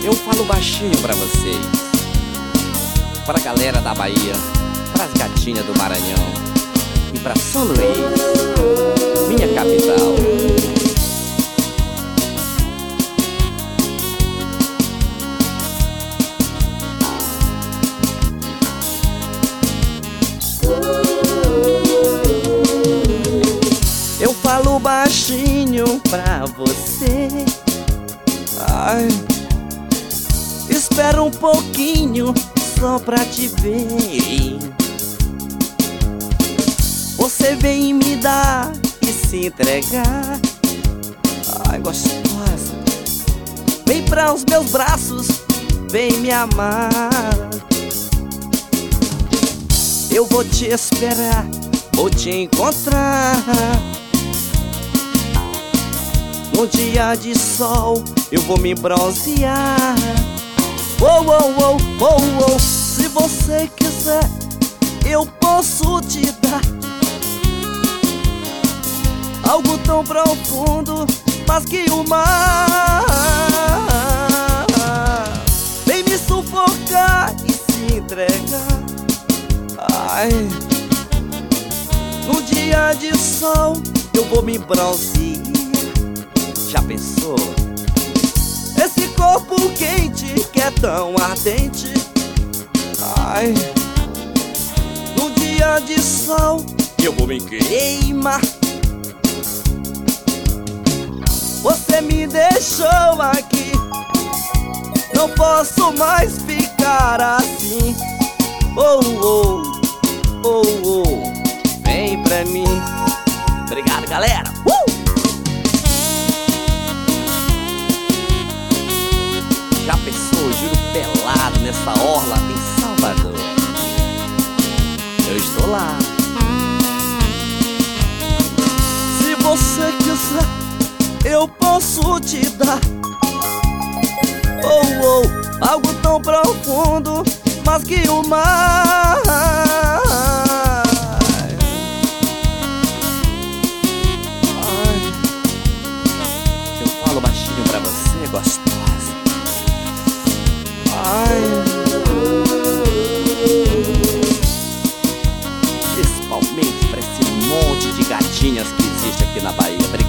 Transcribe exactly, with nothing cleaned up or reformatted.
Eu falo baixinho pra vocês, pra galera da Bahia, pras gatinhas do Maranhão e pra São Luís, minha capital. Eu falo baixinho pra você. Ai, espera um pouquinho só pra te ver. Você vem me dar e se entregar. Ai, gostosa, vem pra os meus braços, vem me amar. Eu vou te esperar, vou te encontrar. Num dia de sol eu vou me bronzear. Oh, oh, oh, oh, oh. Se você quiser, eu posso te dar algo tão profundo, mas que o mar. Vem me sufocar e se entregar. Ai, num dia de sol eu vou me bronzear. Já pensou? Esse corpo quente que é tão ardente. Ai, num dia de sol eu vou me queimar. Você me deixou aqui, não posso mais ficar assim. Oh, oh, oh, oh, vem pra mim. Obrigado, galera. uh! Já pensou, giro pelado nessa orla em Salvador? Eu estou lá. Se você quiser, eu posso te dar oh, oh, algo tão profundo, mas que o mar. Ai, eu falo baixinho pra você, gostosa. Ai, principalmente pra esse monte de gatinhas que existe aqui na Bahia.